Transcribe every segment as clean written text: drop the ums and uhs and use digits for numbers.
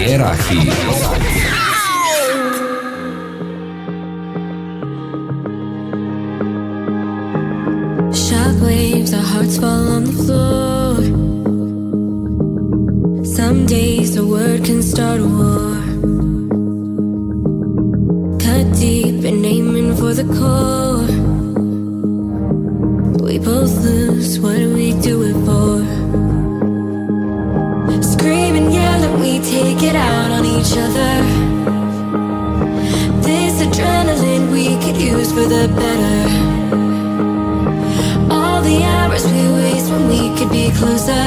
Erachi. Shockwaves, our hearts fall on the floor. Some days a word can start a war. Cut deep and aiming for the core. We both lose, what do we do it for? Scream and yell and we take it out on each other. This adrenaline we could use for the better. All the hours we waste when we could be closer.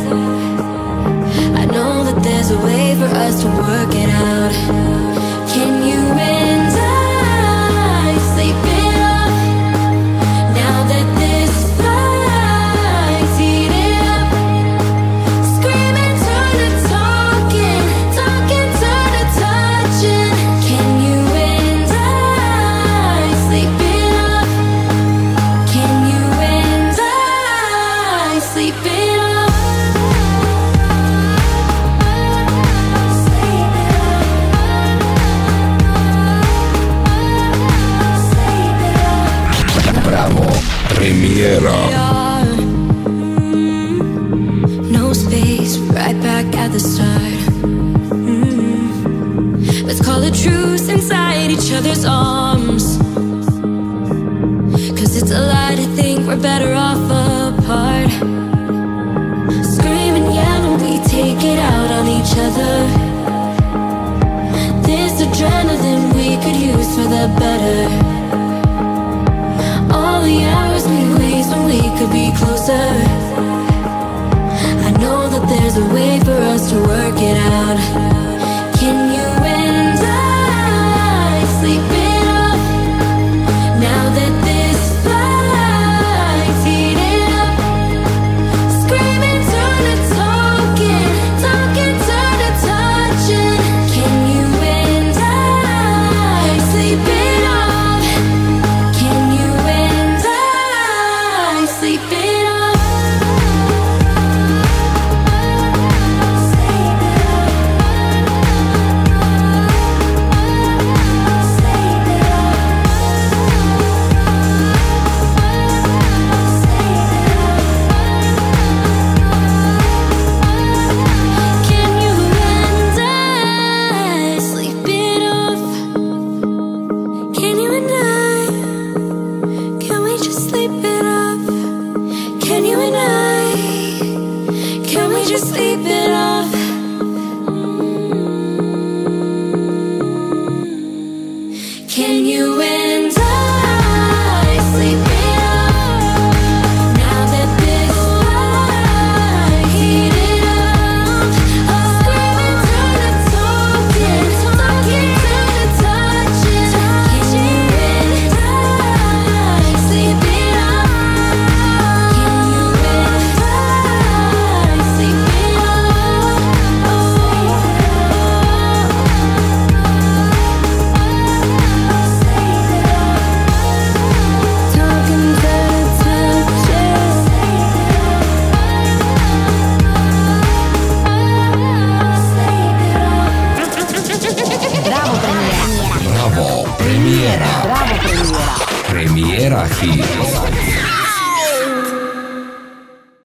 I know that there's a way for us to work it out. Can you and I sleep it off? Now that this fight's heated up, screaming turn to talking, talking turn to touching. Can you and I sleep it off? Can you and I sleep it off? Bravo, premiera. No space, right back at the start. Let's call a truce inside each other's arms. 'Cause it's a lie to think we're better off apart. Scream and yell and we take it out on each other. This adrenaline we could use for the better. All the hours we waste when we could be closer. I know that there's a way for us to work it out. Can you and I sleep it off? Now that this fight's heated up, screaming turn to talking, talking turn to touching. Can you and I sleep it off? Can you and I sleep it off? Can you and I sleep it off? Can you and I? Can we just sleep it off? Can you and I? Can we just sleep it off?